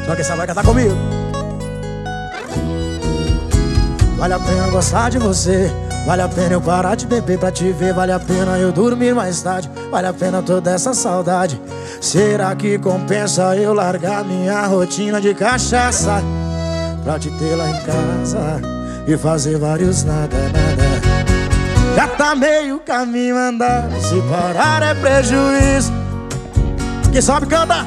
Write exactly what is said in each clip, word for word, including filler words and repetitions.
Só quem sabe vai cantar comigo. Vale a pena gostar de você, vale a pena eu parar de beber pra te ver, vale a pena eu dormir mais tarde, vale a pena toda essa saudade. Será que compensa eu largar minha rotina de cachaça pra te ter lá em casa e fazer vários nada, nada? Já tá meio caminho andado, se parar é prejuízo. Quem sabe canta.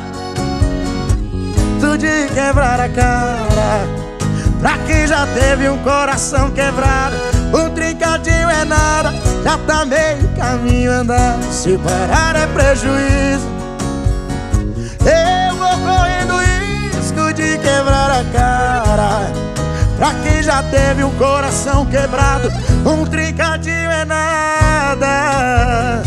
Tu de quebrar a cara, pra quem já teve um coração quebrado, um trincadinho é nada. Já tá meio caminho andado, se parar é prejuízo. Eu vou correndo risco de quebrar a cara, pra quem já teve um coração quebrado, um trincadinho é nada.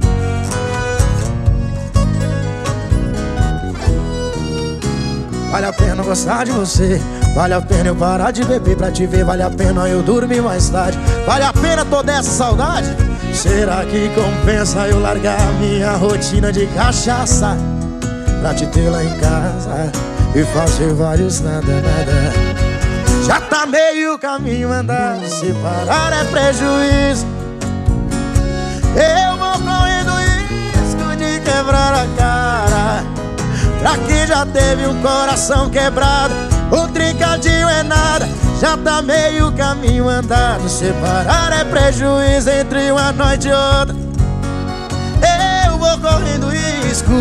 Vale a pena gostar de você, vale a pena eu parar de beber pra te ver, vale a pena eu dormir mais tarde, vale a pena toda essa saudade. Será que compensa eu largar minha rotina de cachaça pra te ter lá em casa e fazer vários nada, nada? Já tá meio caminho andado, se parar é prejuízo. Eu vou correndo risco de quebrar a cara, pra quem já teve um coração quebrado, um trincadinho é nada. Já tá meio caminho andado, separar é prejuízo entre uma noite e outra. Eu vou correndo risco,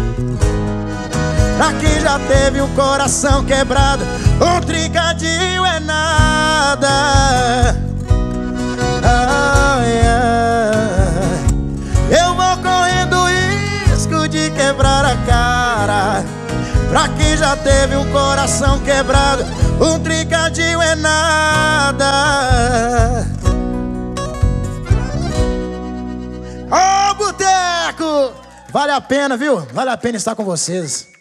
pra quem já teve um coração quebrado, um trincadinho é nada. Ai, ai. Eu vou correndo risco de quebrar a cara, pra quem já teve um coração quebrado, um trincadinho é nada. Ô, boteco! Vale a pena, viu? Vale a pena estar com vocês.